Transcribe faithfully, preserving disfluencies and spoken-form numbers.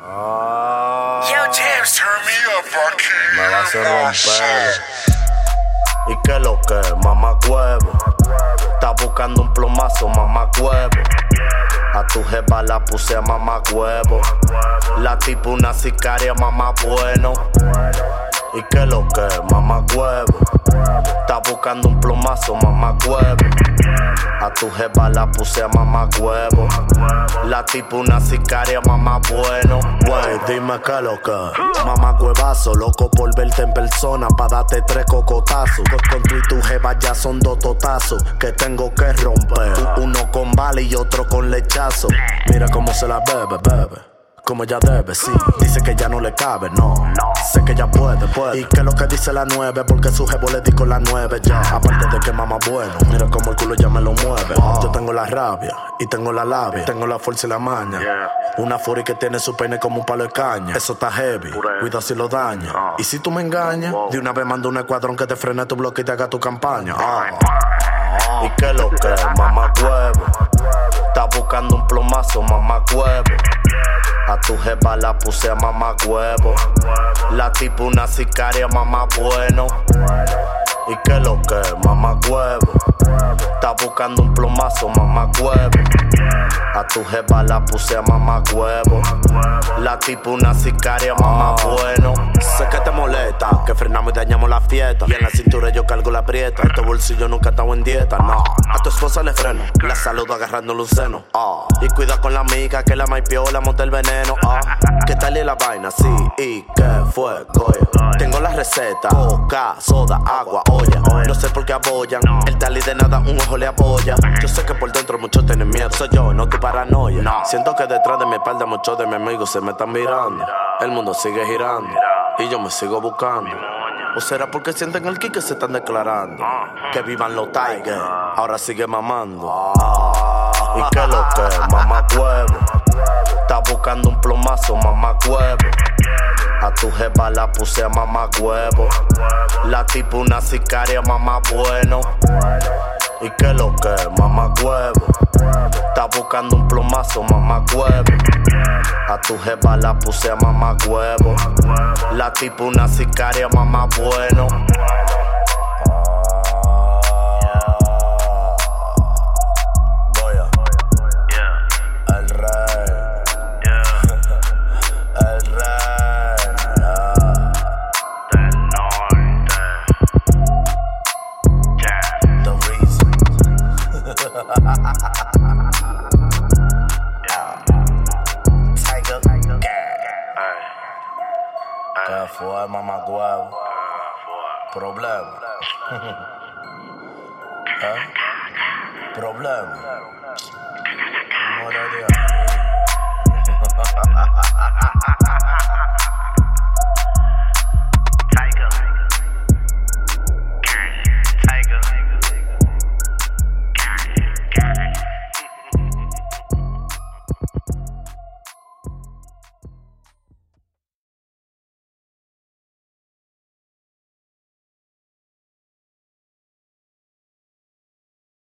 Ah, Yo, James, turn me up, Rocky. me va a hacer romper. ¿Y qué lo que? Mamá huevo. Está buscando un plomazo, mamá huevo. A tu jefa la puse a mamá huevo. La tipo una sicaria, mamá bueno. ¿Y qué lo que? Mamá huevo. Está buscando un plomazo, mamá huevo. A tu jefa la puse a mamá huevo. La tipo una sicaria, mamá bueno. Wey, dime qué lo que. Mamá huevazo, loco por verte en persona, pa' darte tres cocotazos. Con, con tú y tu jefa ya son dos totazos que tengo que romper. Uno con bala y otro con lechazo. Mira cómo se la bebe, bebe. Como ella debe, sí. Dice que ya no le cabe, no. Sé que ya puede, puede. Y que lo que dice la nueve, porque su jevo le di con la nueve ya. Aparte de que mamá bueno, mira como el culo ya me lo mueve. Yo tengo la rabia y tengo la labia, tengo la fuerza y la maña. Una furia que tiene su peine como un palo de caña. Eso está heavy, cuida si lo daña. Y si tú me engañas, de una vez mando un escuadrón que te frene tu bloque y te haga tu campaña. Ah. ¿Y qué lo que? Mamá huevo. Está buscando un plomazo, mamá huevo. A tu jefa la puse a mamá huevo. La tipo una sicaria, mamá bueno. ¿Y qué lo que? Mamá huevo. Está buscando un plomazo, mamá huevo. A tu jefa la puse a mamá huevo. La tipo una sicaria, mamá bueno. Sé que te molesta, que frenamos y dañamos la fiesta. Y en la cintura yo cargo la prieta. Estos bolsillos nunca están en dieta, no. A tu esposa le freno, la saludo agarrándole un seno. Oh. Y cuida con la amiga que la maipiola monta el veneno. Oh. ¿Qué tal y la vaina? Sí, ¿y qué fue, goya? Tengo la receta, coca, soda, agua, olla. No sé por qué apoyan, el tal y de nada un ojo le apoya. Yo sé que por dentro muchos tienen miedo, soy yo, no tu paranoia. Siento que detrás de mi espalda muchos de mis amigos se me están mirando. El mundo sigue girando y yo me sigo buscando. ¿O será porque sienten el ki que se están declarando? Que vivan los Tigers, ahora sigue mamando. ¿Y qué lo que? Mamá huevo. Está buscando un plomazo, mamá huevo. A tu jefa la puse a mamá huevo. La tipo una sicaria, mamá bueno. ¿Y qué lo que? Mamá huevo. Está buscando un plomazo, mamá huevo. A tu jefa la puse a mamá huevo. La tipo una sicaria, mamá bueno. ¿Qué fue, mamá huevo? Problema. ¿Eh? Problema. Amor de Dios.